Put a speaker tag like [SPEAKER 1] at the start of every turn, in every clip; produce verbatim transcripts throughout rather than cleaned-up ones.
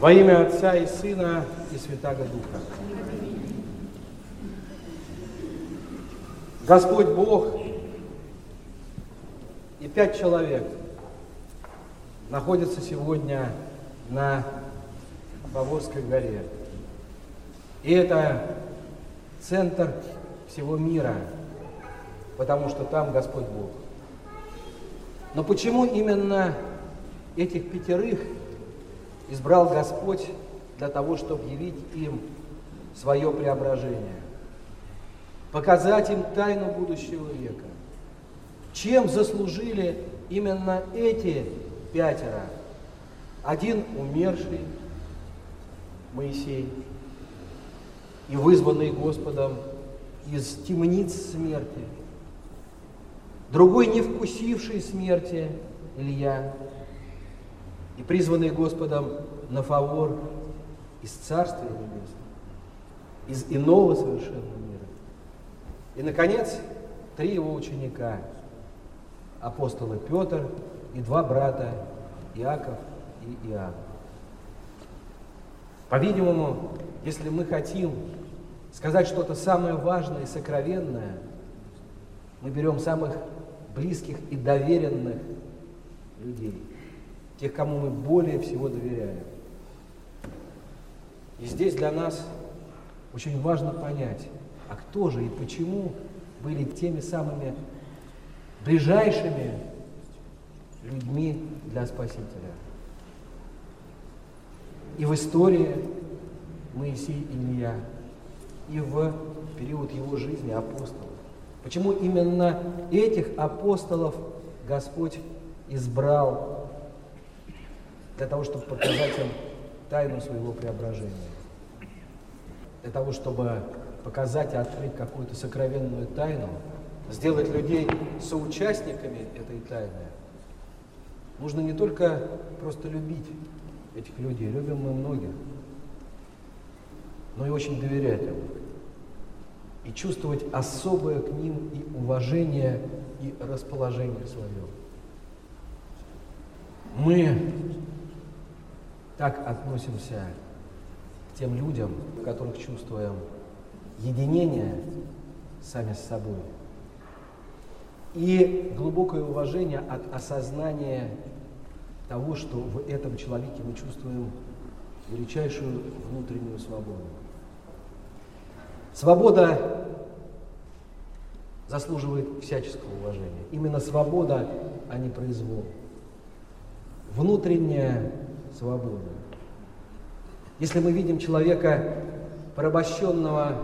[SPEAKER 1] Во имя Отца и Сына и Святаго Духа. Господь Бог и пять человек находятся сегодня на Павловской горе. И это центр всего мира, потому что там Господь Бог. Но почему именно этих пятерых избрал Господь для того, чтобы явить им свое преображение, показать им тайну будущего века? Чем заслужили именно эти пятеро? Один умерший, Моисей, и вызванный Господом из темниц смерти. Другой, не вкусивший смерти, Илья, и призванный Господом на фавор из Царствия Небесного, из иного совершенно мира. И, наконец, три его ученика, апостолы Петр и два брата, Иаков и Иоанн. По-видимому, если мы хотим сказать что-то самое важное и сокровенное, мы берем самых близких и доверенных людей, тех, кому мы более всего доверяем. И здесь для нас очень важно понять, а кто же и почему были теми самыми ближайшими людьми для Спасителя. И в истории Моисей и Илья, и в период его жизни апостолов. Почему именно этих апостолов Господь избрал для того, чтобы показать им тайну своего преображения, для того, чтобы показать и открыть какую-то сокровенную тайну, сделать людей соучастниками этой тайны? Нужно не только просто любить этих людей, любим мы многих, но и очень доверять им, и чувствовать особое к ним и уважение, и расположение свое. Мы так относимся к тем людям, в которых чувствуем единение сами с собой и глубокое уважение от осознания того, что в этом человеке мы чувствуем величайшую внутреннюю свободу. Свобода заслуживает всяческого уважения. Именно свобода, а не произвол. Внутренняя свобода. Если мы видим человека, порабощенного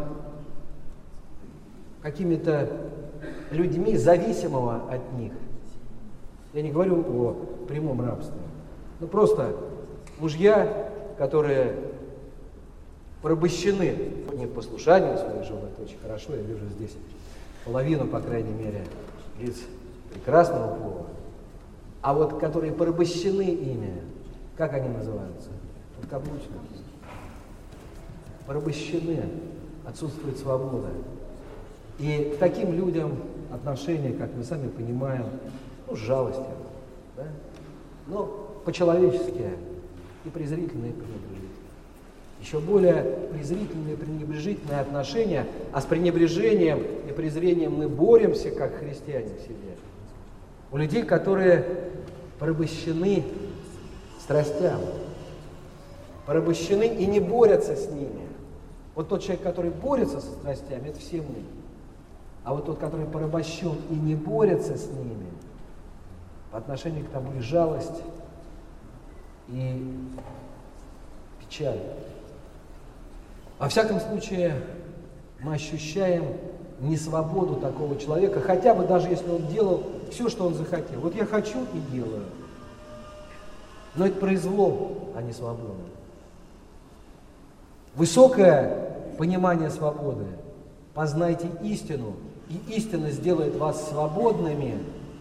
[SPEAKER 1] какими-то людьми, зависимого от них, я не говорю о прямом рабстве, но просто мужья, которые порабощены непослушанием своей жены, это очень хорошо, я вижу здесь половину, по крайней мере, лиц прекрасного пола, а вот которые порабощены ими, как они называются? Подкаблучники. Порабощены, отсутствует свобода. И к таким людям отношение, как мы сами понимаем, ну, с жалостью, да? Но по-человечески и презрительно, и пренебрежительно. Еще более презрительные и пренебрежительные отношения, а с пренебрежением и презрением мы боремся, как христиане в себе. У людей, которые порабощены страстям, порабощены и не борются с ними. Вот тот человек, который борется со страстями, это все мы. А вот тот, который порабощен и не борется с ними, по отношению к тому и жалость, и печаль. Во всяком случае, мы ощущаем несвободу такого человека, хотя бы даже если он делал все, что он захотел. Вот я хочу и делаю. Но это произвол, а не свобода. Высокое понимание свободы. Познайте истину, и истина сделает вас свободными.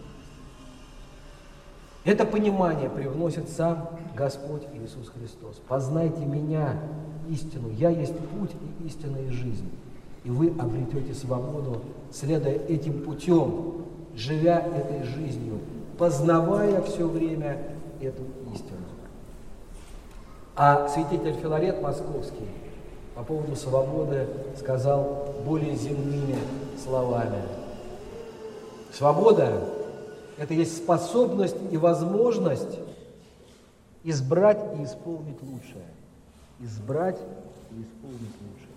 [SPEAKER 1] Это понимание привносит сам Господь Иисус Христос. Познайте меня, истину. Я есть путь и истина и жизнь. И вы обретете свободу, следуя этим путем, живя этой жизнью, познавая все время эту истину. А святитель Филарет Московский по поводу свободы сказал более земными словами. Свобода – это есть способность и возможность избрать и исполнить лучшее. Избрать и исполнить лучшее.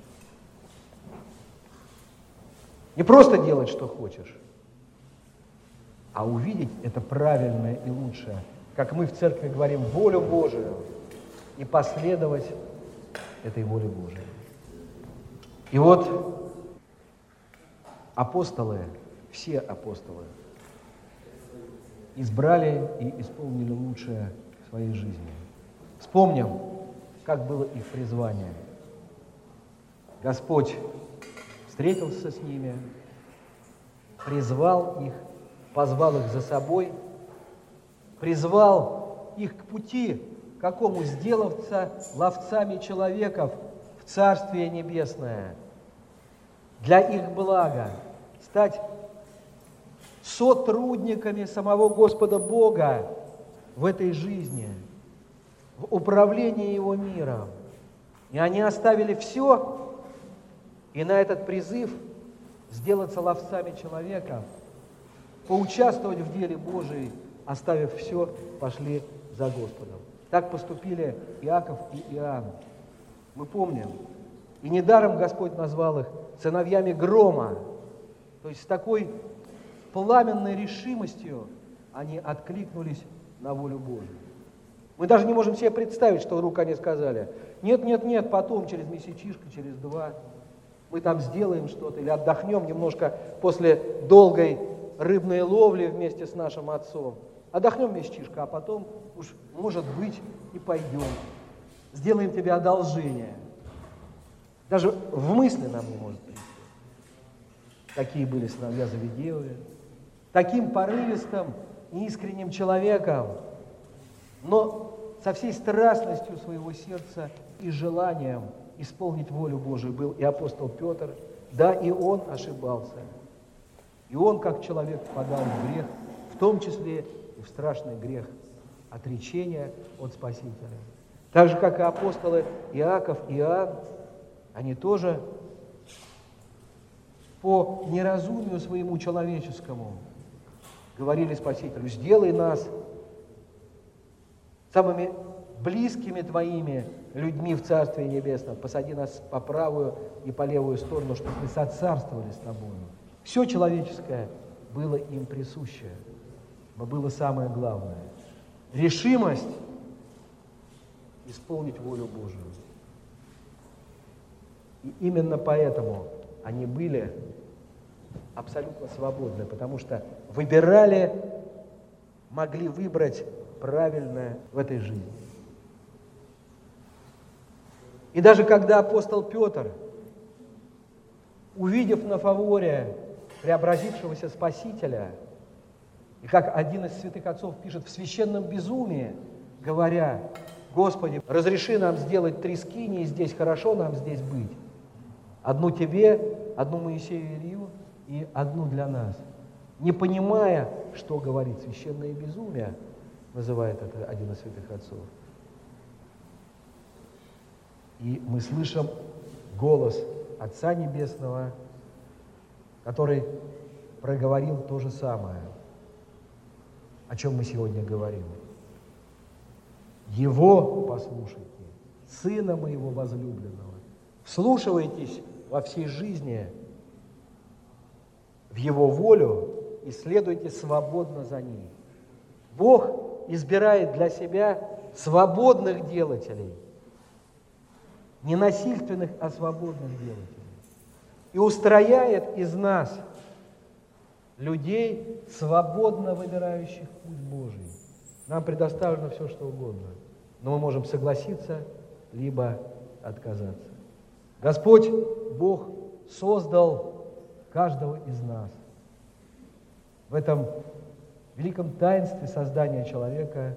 [SPEAKER 1] Не просто делать, что хочешь, а увидеть это правильное и лучшее, как мы в церкви говорим, волю Божию, и последовать этой воле Божией. И вот апостолы, все апостолы, избрали и исполнили лучшее в своей жизни. Вспомним, как было их призвание. Господь встретился с ними, призвал их, позвал их за собой, призвал их к пути, какому сделаться ловцами человеков в Царствие Небесное, для их блага, стать сотрудниками самого Господа Бога в этой жизни, в управлении Его миром. И они оставили все, и на этот призыв сделаться ловцами человека, поучаствовать в деле Божией, оставив все, пошли за Господом. Так поступили Иаков и Иоанн. Мы помним. И недаром Господь назвал их сыновьями грома. То есть с такой пламенной решимостью они откликнулись на волю Божию. Мы даже не можем себе представить, что вдруг они сказали: нет, нет, нет, потом, через месячишко, через два, мы там сделаем что-то или отдохнем немножко после долгой рыбной ловли вместе с нашим отцом. Отдохнем месячишко, а потом уж, может быть, и пойдем. Сделаем тебе одолжение. Даже в мысли нам не может прийти. Такие были сыновья Завидеевы. Таким порывистым и искренним человеком, но со всей страстностью своего сердца и желанием исполнить волю Божию был и апостол Петр. Да, и он ошибался. И он, как человек, впадал в грех, в том числе и в страшный грех отречения от Спасителя. Так же, как и апостолы Иаков и Иоанн, они тоже по неразумию своему человеческому говорили Спасителю: сделай нас самыми близкими Твоими людьми в Царстве Небесном, посади нас по правую и по левую сторону, чтобы мы соцарствовали с Тобою. Все человеческое было им присуще, но было самое главное – решимость исполнить волю Божию. И именно поэтому они были абсолютно свободны, потому что выбирали, могли выбрать правильное в этой жизни. И даже когда апостол Петр, увидев на фаворе преобразившегося Спасителя, и как один из святых отцов пишет, в священном безумии, говоря: Господи, разреши нам сделать три скинии здесь, хорошо нам здесь быть. Одну Тебе, одну Моисею и Илью и одну для нас. Не понимая, что говорит священное безумие, называет это один из святых отцов. И мы слышим голос Отца Небесного, который проговорил то же самое, о чем мы сегодня говорим. Его послушайте, Сына Моего возлюбленного. Вслушивайтесь во всей жизни в Его волю и следуйте свободно за ней. Бог избирает для себя свободных делателей, не насильственных, а свободных делателей. И устрояет из нас людей, свободно выбирающих путь Божий. Нам предоставлено все, что угодно, но мы можем согласиться, либо отказаться. Господь, Бог, создал каждого из нас. В этом великом таинстве создания человека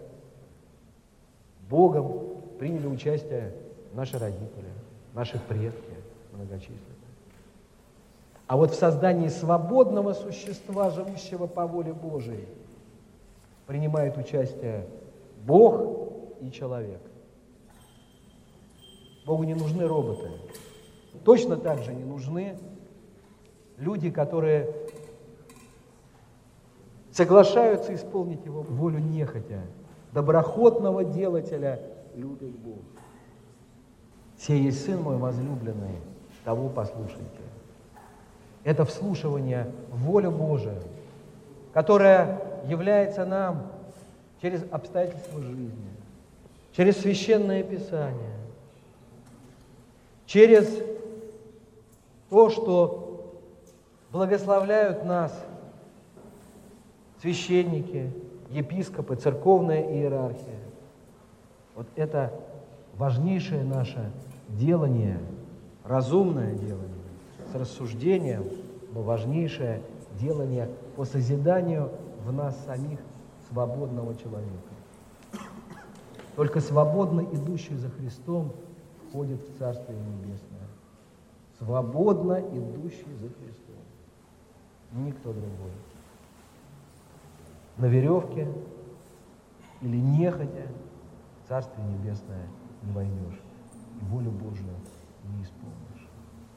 [SPEAKER 1] Богом приняли участие наши родители, наши предки многочисленные. А вот в создании свободного существа, живущего по воле Божией, принимает участие Бог и человек. Богу не нужны роботы. Точно так же не нужны люди, которые соглашаются исполнить Его волю нехотя. Доброходного делателя любит Бог. «Сей есть Сын мой возлюбленный, того послушайте». Это вслушивание в волю Божию, которая является нам через обстоятельства жизни, через Священное Писание, через то, что благословляют нас священники, епископы, церковная иерархия. Вот это важнейшее наше делание, разумное делание, с рассуждением, но важнейшее делание по созиданию в нас самих свободного человека. Только свободно идущий за Христом входит в Царствие Небесное. Свободно идущий за Христом. Никто другой. На веревке или нехотя в Царствие Небесное не войдешь. И волю Божию не исполнишь.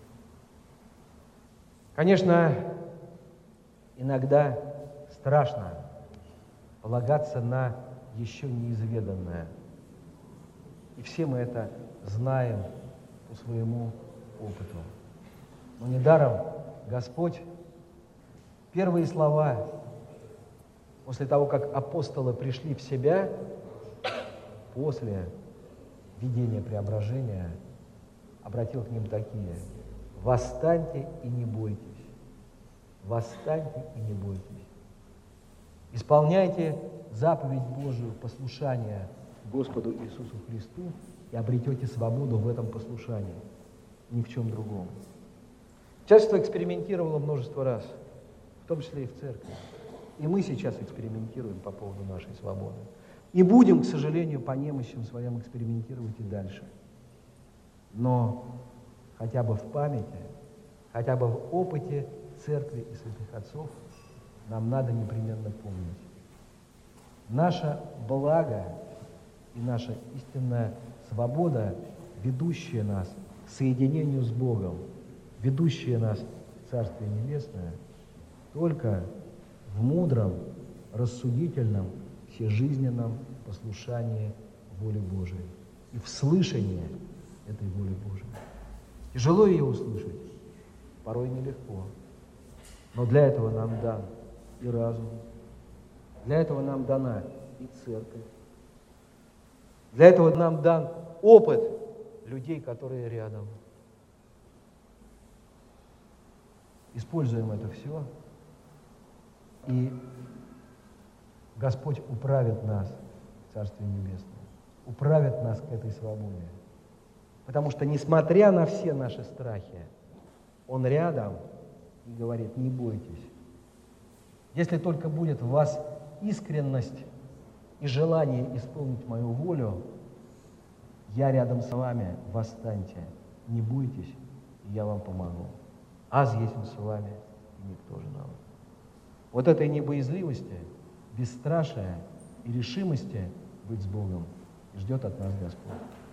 [SPEAKER 1] Конечно, иногда страшно полагаться на еще неизведанное. И все мы это знаем по своему опыту. Но недаром Господь первые слова после того, как апостолы пришли в себя, после видения преображения, обратил к ним такие: «Восстаньте и не бойтесь, восстаньте и не бойтесь. Исполняйте заповедь Божию послушания Господу Иисусу Христу и обретете свободу в этом послушании, ни в чем другом». Человечество экспериментировало множество раз, в том числе и в церкви. И мы сейчас экспериментируем по поводу нашей свободы. И будем, к сожалению, по немощам своим экспериментировать и дальше. Но хотя бы в памяти, хотя бы в опыте церкви и святых отцов нам надо непременно помнить. Наше благо и наша истинная свобода, ведущая нас к соединению с Богом, ведущая нас в Царствие Небесное, только в мудром, рассудительном, всежизненном послушании воле Божией и в слышании этой воли Божией. Тяжело ее услышать, порой нелегко, но для этого нам дан и разум, для этого нам дана и церковь, для этого нам дан опыт людей, которые рядом. Используем это все, и Господь управит нас в Царствие Небесное, управит нас к этой свободе. Потому что, несмотря на все наши страхи, Он рядом и говорит: не бойтесь. Если только будет в вас искренность и желание исполнить мою волю, я рядом с вами, восстаньте, не бойтесь, и я вам помогу. Аз есмь с вами, и никто же нам. Вот этой небоязливости, бесстрашия и решимости быть с Богом ждет от нас Господь.